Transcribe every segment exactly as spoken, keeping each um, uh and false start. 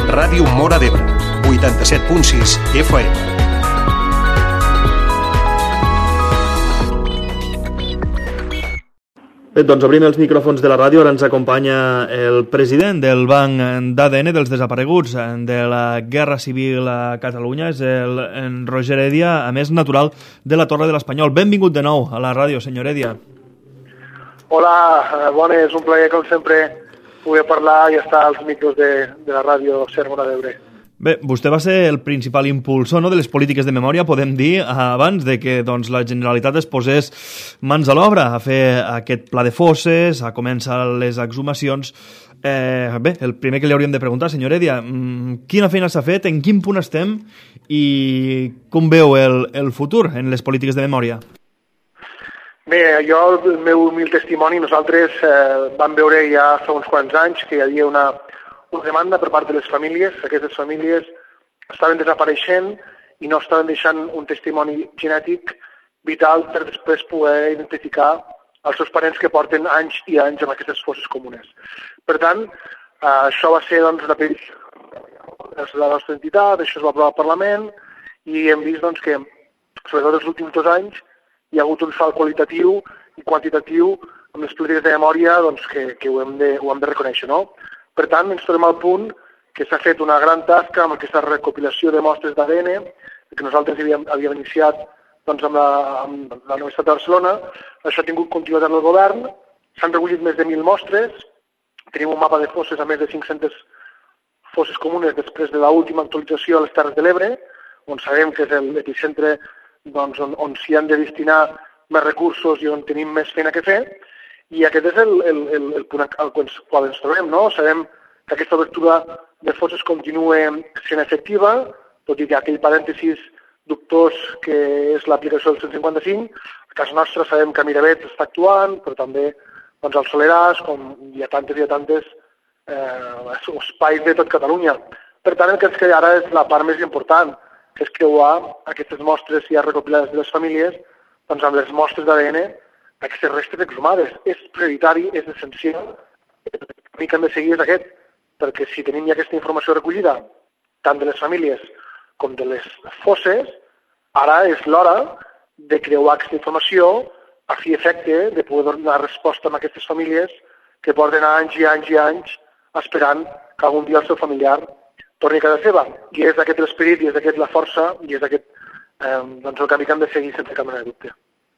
Ràdio Móra d'Ebre, vuitanta-set punt sis F M. Bé, doncs obrim els micròfons de la ràdio. Ara ens acompanya el president del Banc d'A D N dels desapareguts de la Guerra Civil a Catalunya, és el en Roger Heredia, a més natural de la Torre de l'Espanyol. Benvingut de nou a la ràdio, senyor Heredia. Hola, bones, és un plaer com sempre poder parlar i estar als micros de, de la ràdio Ser Móra d'Ebre. Bé, vostè va ser el principal impulsor, no, de les polítiques de memòria, podem dir, abans de que doncs, la Generalitat es posés mans a l'obra a fer aquest pla de fosses, a començar les exhumacions. Eh, bé, el primer que li hauríem de preguntar, senyor Heredia, quina feina s'ha fet, en quin punt estem i com veu el, el futur en les polítiques de memòria? Bé, jo, el meu humil testimoni, nosaltres eh, vam veure ja fa uns quants anys que hi havia una una demanda per part de les famílies. Aquestes famílies estaven desapareixent i no estaven deixant un testimoni genètic vital per després poder identificar els seus parents que porten anys i anys amb aquestes fosses comunes. Per tant, eh, això va ser doncs, una petició de la nostra entitat, això es va aprovar al Parlament i hem vist doncs, que, sobretot els últims dos anys, hi ha hagut un salt qualitatiu i quantitatiu amb les polítiques de memòria doncs, que, que ho, hem de, ho hem de reconèixer, no? Per tant, ens trobem al punt que s'ha fet una gran tasca amb aquesta recopilació de mostres d'A D N que nosaltres havíem, havíem iniciat doncs, amb, la, amb la Universitat de Barcelona. Això ha tingut continuïtat en el govern. S'han recollit més de mil mostres. Tenim un mapa de fosses a més de cinc-centes fosses comunes després de l'última actualització a les Terres de l'Ebre, on sabem que és l'epicentre doncs, on, on s'hi han de destinar més recursos i on tenim més feina que fer. I aquest és el, el, el, el punt al qual ens trobem, no? Sabem que aquesta obertura de fosses continua sent efectiva, tot i que aquell parèntesis dubtós que és l'aplicació del cent cinquanta-cinc. A casa nostra sabem que Miravet està actuant, però també doncs, al Soleràs, com hi ha tantes i ha tantes eh, espais de tot Catalunya. Per tant, el que ens queda ara és la part més important, que és creuar aquestes mostres ja recopilades de les famílies doncs, amb les mostres d'A D N aquestes restes exhumades. És prioritari, és essencial. El camí que hem de seguir és aquest, perquè si tenim ja aquesta informació recollida, tant de les famílies com de les fosses, ara és l'hora de creuar aquesta informació a fi efecte de poder donar resposta a aquestes famílies que porten anys i anys i anys esperant que algun dia el seu familiar torni a casa seva. I és aquest l'esperit, i és aquest la força, i és aquest eh, doncs el camí que hem de seguir sense cap mena de dubte.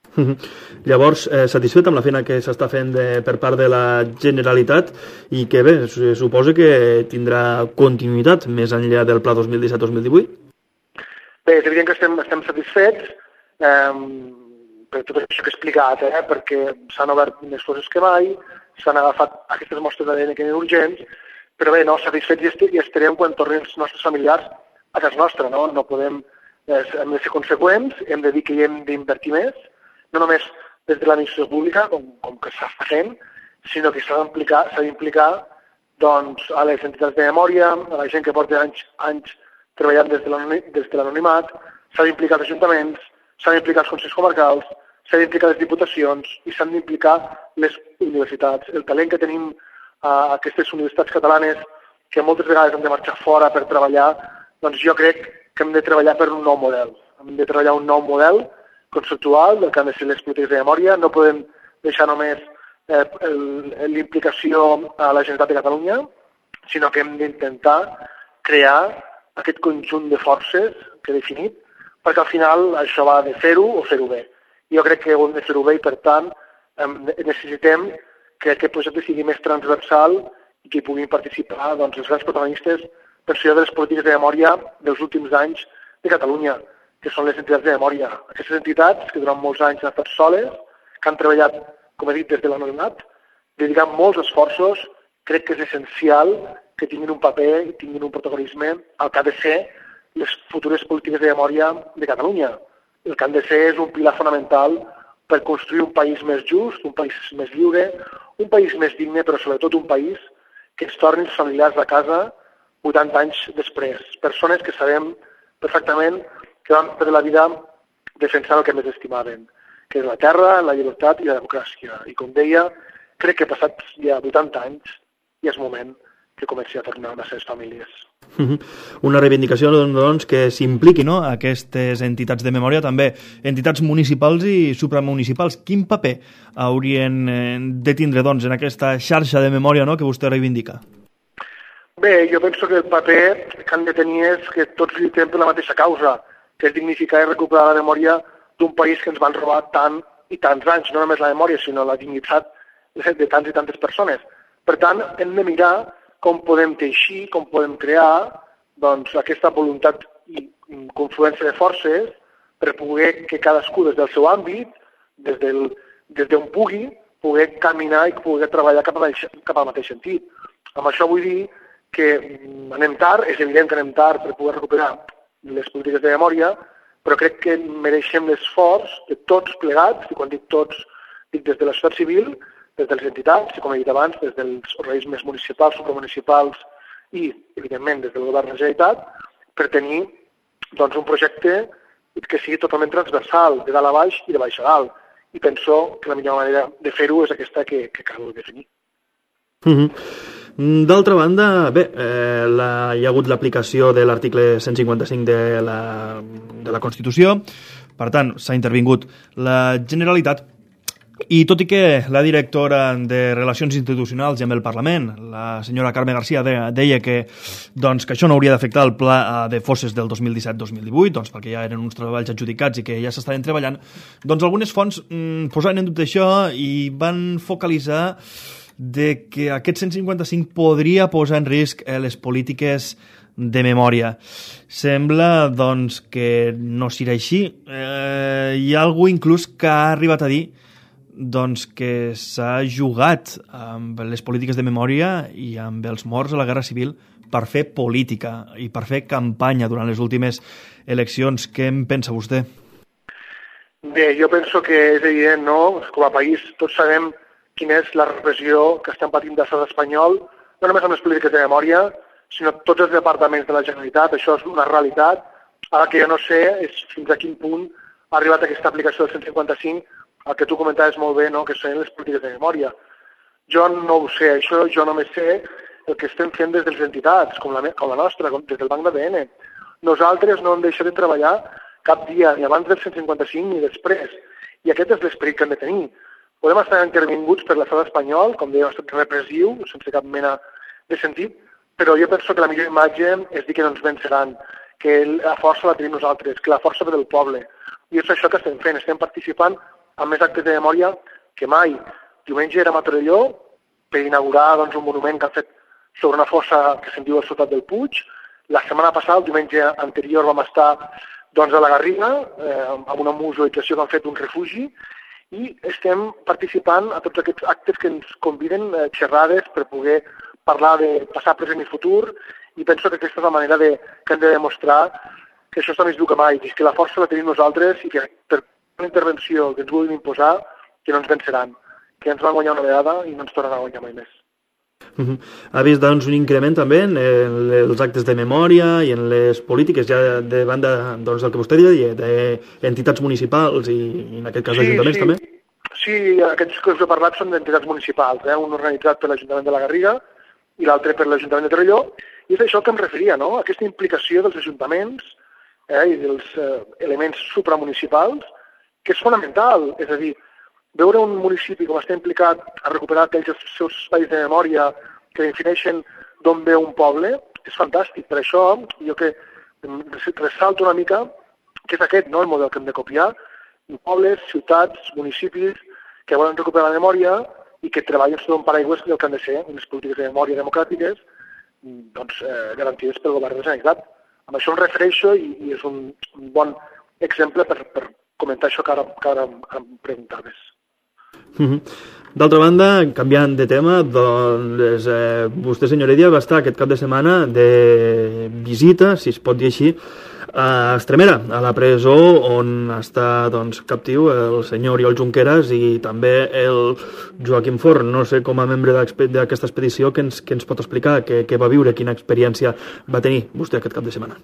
Llavors, eh, satisfet amb la feina que s'està fent de, per part de la Generalitat i que bé, suposa que tindrà continuïtat més enllà del pla dos mil disset dos mil divuit? Bé, és evident que estem, estem satisfets eh, per tot això que he explicat, eh, perquè s'han obert més coses que mai, s'han agafat aquestes mostres d'A D N que eren urgents, però bé, no, satisfets i estarem quan tornin els nostres familiars a casa nostra, no? No podem, eh, hem de ser conseqüents, hem de dir que hi hem d'invertir més, no només des de l'administració pública, com, com que s'està fent, sinó que s'ha d'implicar s'ha d'implicar doncs, a les entitats de memòria, a la gent que porta anys, anys treballant des de l'anonimat, s'ha d'implicar els ajuntaments, s'han d'implicar els consells comarcals, s'han d'implicar les diputacions i s'han d'implicar les universitats. El talent que tenim a aquestes universitats catalanes, que moltes vegades han de marxar fora per treballar, doncs jo crec que hem de treballar per un nou model. Hem de treballar un nou model conceptual del que han de ser les polítiques de memòria. No podem deixar només eh, l'implicació a la Generalitat de Catalunya, sinó que hem d'intentar crear aquest conjunt de forces que he definit, perquè al final això va de fer-ho o fer-ho bé. Jo crec que ho hem de fer-ho bé i, per tant, necessitem que aquest projecte sigui més transversal i que hi puguin participar doncs, els grans protagonistes, penso jo, de les polítiques de memòria dels últims anys de Catalunya, que són les entitats de memòria. Aquestes entitats, que durant molts anys han estat soles, que han treballat, com he dit, des de l'anonimat, dedicant molts esforços, crec que és essencial que tinguin un paper i tinguin un protagonisme al que ha de ser les futures polítiques de memòria de Catalunya. El que han de ser és un pilar fonamental per construir un país més just, un país més lliure, un país més digne, però sobretot un país que ens torni els familiars a casa vuitanta anys després. Persones que sabem perfectament que van perdre la vida defensant el que més estimaven, que és la terra, la llibertat i la democràcia. I com deia, crec que passats ja vuitanta anys ja és moment que comenci a tornar a les seves famílies. Una reivindicació doncs, que s'impliqui, no?, aquestes entitats de memòria, també entitats municipals i supramunicipals. Quin paper haurien de tindre doncs, en aquesta xarxa de memòria, no?, que vostè reivindica? Bé, jo penso que el paper que han de tenir és que tots lluitem per la mateixa causa, que és dignificar i recuperar la memòria d'un país que ens van robar tant i tants anys, no només la memòria, sinó la dignitat de tants i tantes persones. Per tant, hem de mirar com podem teixir, com podem crear doncs, aquesta voluntat i confluència de forces per poder que cadascú des del seu àmbit, des del, des d'on pugui, poder caminar i poder treballar cap, a, cap al mateix sentit. Amb això vull dir que anem tard, és evident que anem tard per poder recuperar les polítiques de memòria, però crec que mereixem l'esforç de tots plegats, i quan dic tots, dic des de la societat civil, des de les entitats, i com he dit abans, des dels organismes municipals, supramunicipals i, evidentment, des del govern de la Generalitat, per tenir doncs, un projecte que sigui totalment transversal, de dalt a baix i de baix a dalt. I penso que la millor manera de fer-ho és aquesta que, que cal definir. Mm-hmm. D'altra banda, bé, eh, la, hi ha hagut l'aplicació de l'article cent cinquanta-cinc de la, de la Constitució, per tant, s'ha intervingut la Generalitat, i tot i que la directora de Relacions Institucionals i amb el Parlament, la senyora Carme García, de, deia que, doncs, que això no hauria d'afectar el pla de fosses del dos mil disset dos mil divuit, doncs, perquè ja eren uns treballs adjudicats i que ja s'estaven treballant, doncs algunes fonts mm, posaven en dubte això i van focalitzar de que aquest cent cinquanta-cinc podria posar en risc eh, les polítiques de memòria. Sembla, doncs, que no serà així. Eh, hi ha algú inclús que ha arribat a dir doncs, que s'ha jugat amb les polítiques de memòria i amb els morts a la Guerra Civil per fer política i per fer campanya durant les últimes eleccions. Què en pensa vostè? Bé, jo penso que és evident, no? Com a país tots sabem quina és la repressió que estem patint de l'estat espanyol, no només amb les polítiques de memòria, sinó tots els departaments de la Generalitat. Això és una realitat. Ara que jo no sé és fins a quin punt ha arribat aquesta aplicació del cent cinquanta-cinc, el que tu comentaves molt bé, no? Que són les polítiques de memòria. Jo no ho sé, això jo només sé el que estem fent des de les entitats, com la, com la nostra, com des del Banc d'A D N. Nosaltres no hem deixat de treballar cap dia, ni abans del cent cinquanta-cinc ni després. I aquest és l'esperit que hem de tenir. Podem estar intervinguts per l'estat espanyol, com deia, estat repressiu, sense cap mena de sentit, però jo penso que la millor imatge és dir que no ens venceran, que la força la tenim nosaltres, que la força ve del poble. I és això que estem fent, estem participant en més actes de memòria que mai. Diumenge érem a Torelló per inaugurar doncs, un monument que han fet sobre una fossa que se'n diu el Ciutat del Puig. La setmana passada, el diumenge anterior, vam estar doncs, a la Garriga, eh, amb una museïtzació que han fet d'un refugi, i estem participant a tots aquests actes que ens conviden, eh, xerrades per poder parlar de passat, present i futur, i penso que aquesta és la manera de, que hem de demostrar que això està més dur que mai, que la força la tenim nosaltres i que per una intervenció que ens vulguin imposar, que no ens venceran, que ens van guanyar una vegada i no ens tornaran a guanyar mai més. Uh-huh. Ha vist doncs, un increment també en els actes de memòria i en les polítiques ja de banda doncs, del que vostè deia, d'entitats municipals i en aquest cas sí, ajuntaments sí. també? Sí, aquests que us he parlat són d'entitats municipals, eh? Un organitzat per l'Ajuntament de la Garriga i l'altre per l'Ajuntament de Torelló, i és això que em referia, no? Aquesta implicació dels ajuntaments eh, i dels eh, elements supramunicipals, que és fonamental, és a dir, veure un municipi com està implicat a recuperar aquells seus espais de memòria que defineixen d'on ve un poble, és fantàstic. Per això jo que ressalto una mica que és aquest, no?, el model que hem de copiar, pobles, ciutats, municipis que volen recuperar la memòria i que treballen sota un paraigües del que han de ser unes polítiques de memòria democràtiques doncs, eh, garantides pel govern de la Generalitat. Amb això em refereixo i, i és un, un bon exemple per, per comentar això que ara, que ara em preguntaves. Mm-hmm. D'altra banda, canviant de tema, doncs eh, vostè, senyor Heredia, va estar aquest cap de setmana de visita, si es pot dir així, a Estremera, a la presó on està doncs, captiu el senyor Oriol Junqueras i també el Joaquim Forn. No sé, com a membre d'aquesta expedició, què ens, què ens pot explicar, què, què va viure, quina experiència va tenir vostè aquest cap de setmana?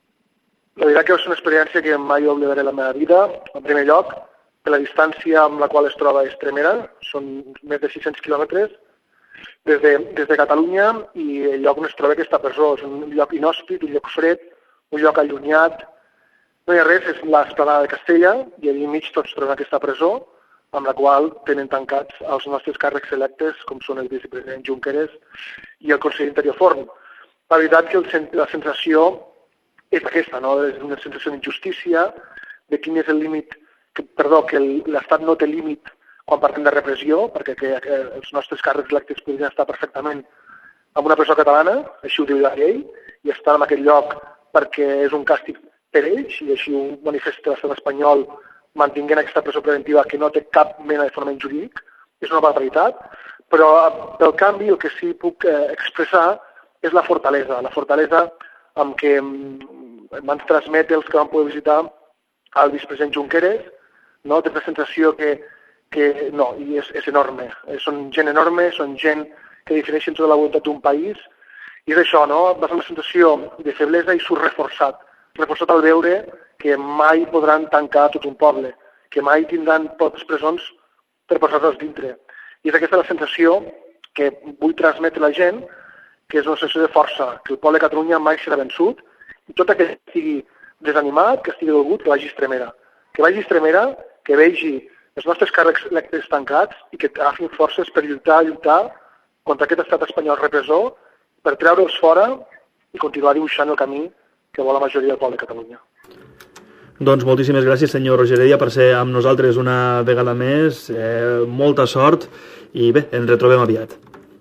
La veritat que és una experiència que mai oblidaré la meva vida. En primer lloc, per la distància amb la qual es troba Estremera, són més de sis-cents quilòmetres, des de, des de Catalunya, i el lloc on es troba aquesta presó és un lloc inhòspit, un lloc fred, un lloc allunyat. No hi ha res, és l'Esplanada de Castella, i allà enmig tots trobem aquesta presó, amb la qual tenen tancats els nostres càrrecs electes, com són el vicepresident Junqueras i el conseller Interior Forn. La veritat que el, la sensació és aquesta, no? És una sensació d'injustícia, de quin és el límit, que, perdó, que l'Estat no té límit quan parlem de repressió, perquè que, que els nostres càrrecs electes podrien estar perfectament en una presó catalana, així ho diu la llei, i estar en aquest lloc perquè és un càstig per ells, i així ho manifesta l'estat espanyol mantinguent aquesta presó preventiva que no té cap mena de fonament jurídic. És una barbaritat, però pel canvi el que sí puc eh, expressar és la fortalesa, la fortalesa amb què em van transmetre els que van poder visitar el vicepresident Junqueras, no? Té la sensació que que no, i és, és enorme. Són gent enorme, són gent que defineixen tota la voluntat d'un país, i és això, no? Va ser una sensació de feblesa i surt reforçat. Reforçat al veure que mai podran tancar tot un poble, que mai tindran potes presons per posar-los dintre. I és aquesta la sensació que vull transmetre a la gent, que és una sensació de força, que el poble de Catalunya mai serà vençut, i tot aquell que estigui desanimat, que estigui dolgut, que vagi a Estremera. Que vagi a Estremera, que vegi els nostres càrrecs electes tancats i que agafin forces per lluitar, lluitar contra aquest estat espanyol repressor, per treure'ls fora i continuar dibuixant el camí que vol la majoria del poble de Catalunya. Doncs moltíssimes gràcies, senyor Roger Heredia, per ser amb nosaltres una vegada més. Eh, molta sort i bé, ens retrobem aviat.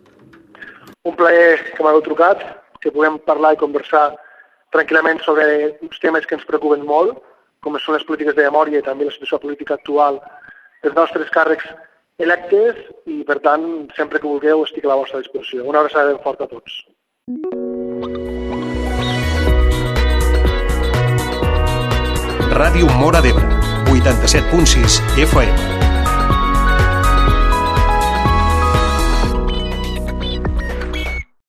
Un plaer que m'heu trucat, que puguem parlar i conversar tranquil·lament sobre uns temes que ens preocupen molt, com són les polítiques de memòria i també la situació política actual dels nostres càrrecs electes, i per tant, sempre que vulgueu estic a la vostra disposició. Una abraçada ben forta a tots. Ràdio Móra d'Ebre, vuitanta-set punt sis F M.